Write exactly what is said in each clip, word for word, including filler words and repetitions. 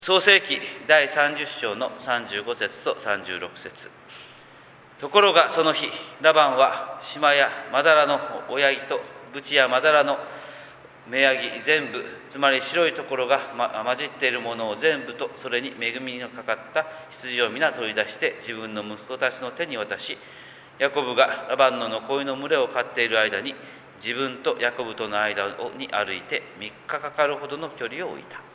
創世記だいさんじゅっ章のさんじゅうご節とさんじゅうろく節。ところがその日、ラバンは島やまだらの親木とブチやまだらの芽ヤギ全部、つまり白いところが、ま、混じっているものを全部と、それに恵みのかかった羊を皆取り出して自分の息子たちの手に渡し、ヤコブがラバンの残りの群れを飼っている間に、自分とヤコブとの間に歩いてみっかかかるほどの距離を置いた。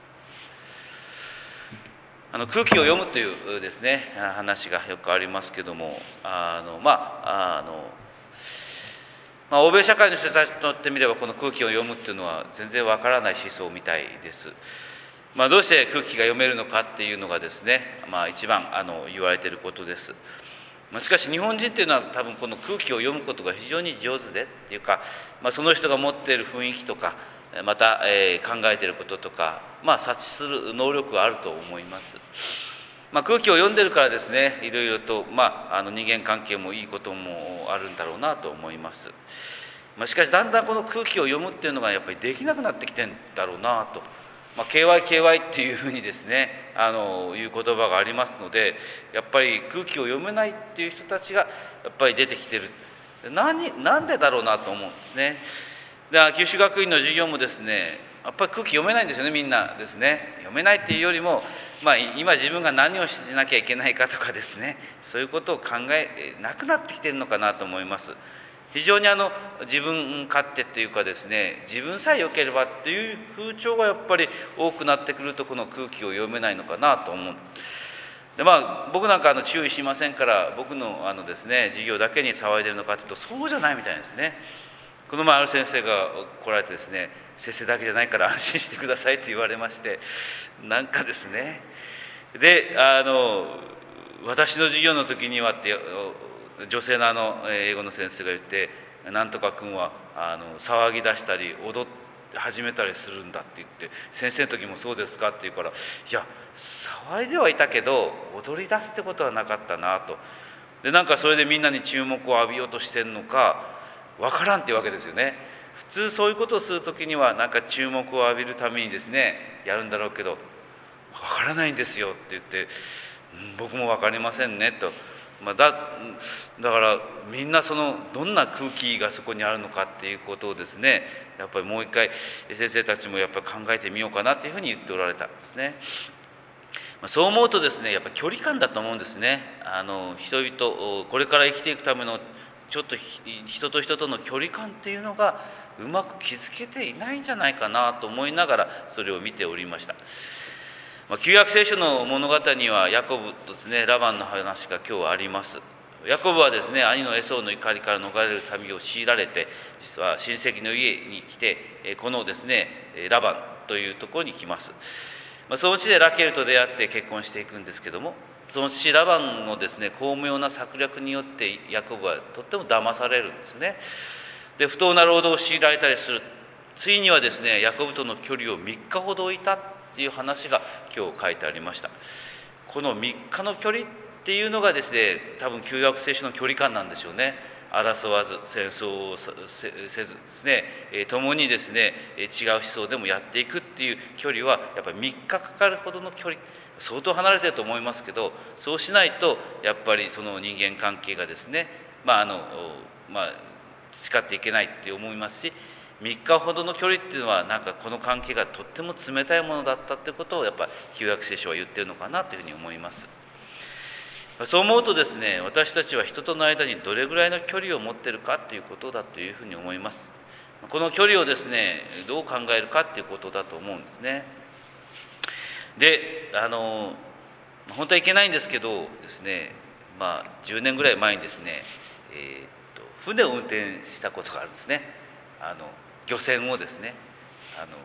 あの空気を読むというですね話がよくありますけども、あのまああのまあ、欧米社会の人たちにとってみればこの空気を読むっていうのは全然わからない思想みたいです。まあ、どうして空気が読めるのかっていうのがですね、まあ、一番あの言われていることです。まあ、しかし日本人っていうのは多分この空気を読むことが非常に上手でっていうか、まあ、その人が持っている雰囲気とかまた、えー、考えていることとか、まあ、察知する能力があると思います。まあ、空気を読んでるからですね、いろいろと、まあ、あの人間関係もいいこともあるんだろうなと思います。まあ、しかしだんだんこの空気を読むっていうのがやっぱりできなくなってきてるんだろうなと、まあ、ケーワイケーワイ っていうふうにですねあのいう言葉がありますので、やっぱり空気を読めないっていう人たちがやっぱり出てきてる。何なんでだろうなと思うんですね。で九州学院の授業もですね、やっぱり空気読めないんですよね、みんなですね。読めないっていうよりも、まあ、今自分が何をしなきゃいけないかとかですね、そういうことを考えなくなってきてるのかなと思います。非常にあの自分勝手っていうかですね、自分さえ良ければっていう風潮がやっぱり多くなってくると、この空気を読めないのかなと思う。でまあ、僕なんかあの注意しませんから、僕のあのですね授業だけに騒いでるのかというと、そうじゃないみたいですね。この前ある先生が来られてですね、先生だけじゃないから安心してくださいと言われまして、なんかですね、であの私の授業の時にはって女性のあの英語の先生が言って、なんとか君はあの騒ぎ出したり踊って始めたりするんだって言って、先生の時もそうですかって言うから、いや騒いではいたけど踊り出すってことはなかったなと。でなんかそれでみんなに注目を浴びようとしてるのかわからんっていうわけですよね。普通そういうことをするときにはなんか注目を浴びるためにですねやるんだろうけど、わからないんですよって言って、うん、僕もわかりませんねと。まあ、だ, だからみんなそのどんな空気がそこにあるのかっていうことをですね、やっぱりもう一回先生たちもやっぱり考えてみようかなっていうふうに言っておられたんですね。まあ、そう思うとですね、やっぱり距離感だと思うんですね。あの人々これから生きていくためのちょっと人と人との距離感っていうのがうまく築けていないんじゃないかなと思いながらそれを見ておりました。まあ、旧約聖書の物語にはヤコブとですねラバンの話が今日あります。ヤコブはですね兄のエソウの怒りから逃れる旅を強いられて、実は親戚の家に来てこのですねラバンというところに来ます。まあ、その地でラケルと出会って結婚していくんですけども、その父ラバンのですね巧妙な策略によってヤコブはとっても騙されるんですね。で不当な労働を強いられたりする。ついにはですねヤコブとの距離をみっかほど置いたっていう話が今日書いてありました。このみっかの距離っていうのがですね多分旧約聖書の距離感なんでしょうね。争わず戦争をせずですね共にですね違う思想でもやっていくっていう距離はやっぱりみっかかかるほどの距離、相当離れてると思いますけど、そうしないとやっぱりその人間関係がですねまああのまあ培っていけないって思いますし、みっかほどの距離っていうのはなんかこの関係がとっても冷たいものだったってことをやっぱり旧約聖書は言ってるのかなというふうに思います。そう思うとですね、私たちは人との間にどれぐらいの距離を持っているかということだというふうに思います。この距離をですねどう考えるかということだと思うんですね。であの本当はいけないんですけどですね、まあじゅうねんぐらい前にですね、えー、っと船を運転したことがあるんですね。あの漁船をですねあの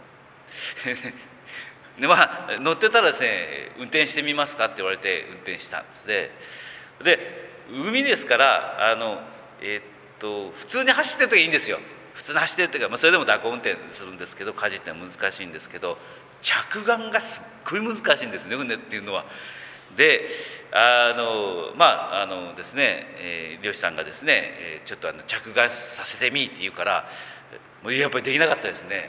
でまあ乗ってたらですね運転してみますかって言われて運転したんですね。で海ですからあの、えー、っと普通に走ってる時はいいんですよ。普通に走ってる時は、まあ、それでも蛇行運転するんですけど、舵ってのは難しいんですけど、着岸がすっごい難しいんですね、船っていうのは。であのまああのですね、えー、漁師さんがですねちょっとあの着岸させてみって言うから、もうやっぱりできなかったですね。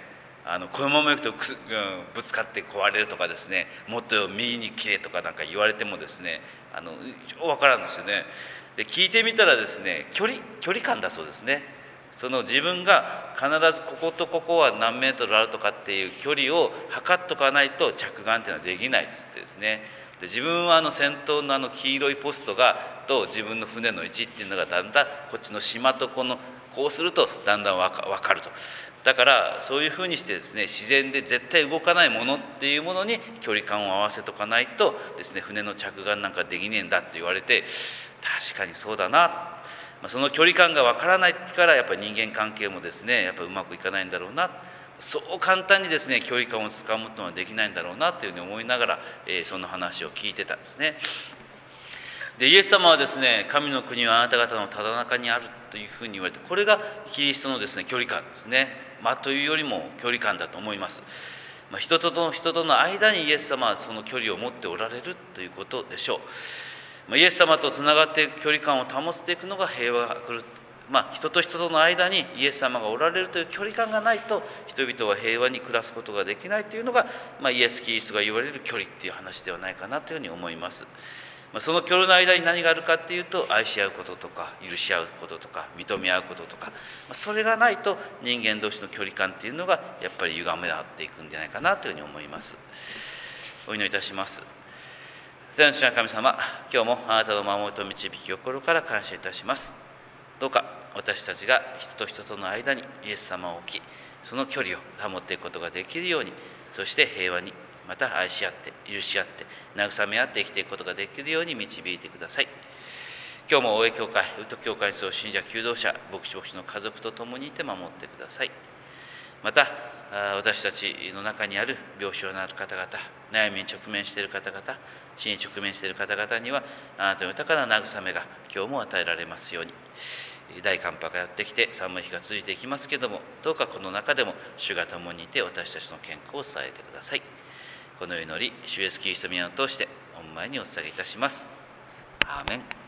あのこのままいくとくす、うん、ぶつかって壊れるとかですね、もっと右に切れとかなんか言われてもですね、あの分からんですよね。で聞いてみたらですね、距離距離感だそうですね。その自分が必ずこことここは何メートルあるとかっていう距離を測っとかないと着岸っていうのはできないっつってですね。で自分はあの先頭のあの黄色いポストがと自分の船の位置っていうのがだんだんこっちの島とこのこうするとだんだん分か、分かると。だからそういうふうにしてですね、自然で絶対動かないものっていうものに距離感を合わせとかないとですね、船の着岸なんかできねえんだって言われて、確かにそうだな。まあ、その距離感が分からないからやっぱり人間関係もですねやっぱうまくいかないんだろうな、そう簡単にですね距離感をつかむのはできないんだろうなというふうに思いながら、えー、その話を聞いてたんですね。でイエス様はですね、神の国はあなた方のただ中にあるというふうに言われて、これがキリストのですね距離感ですね。まあというよりも距離感だと思います。まあ、人との人との間にイエス様はその距離を持っておられるということでしょう。イエス様とつながって距離感を保っていくのが平和が来る、まあ、人と人との間にイエス様がおられるという距離感がないと人々は平和に暮らすことができないというのが、まあ、イエス・キリストが言われる距離っていう話ではないかなというふうに思います。まあ、その距離の間に何があるかっていうと、愛し合うこととか許し合うこととか認め合うこととか、まあ、それがないと人間同士の距離感っていうのがやっぱり歪め合っていくんじゃないかなというふうに思います。お祈りいたします。天の父なる神様、今日もあなたの守りと導き心から感謝いたします。どうか私たちが人と人との間にイエス様を置き、その距離を保っていくことができるように、そして平和に、また愛し合って許し合って慰め合って生きていくことができるように導いてください。今日も大江教会、ウト教会に住む信者求道者、牧師牧師の家族と共にいて守ってください。また私たちの中にある病床のある方々、悩みに直面している方々、死に直面している方々にはあなたの豊かな慰めが今日も与えられますように。大寒波がやってきて寒い日が続いていきますけれども、どうかこの中でも主が共にいて私たちの健康を伝えてください。この祈り、主イエスキリストの皆を通して御前にお捧げいたします。アーメン。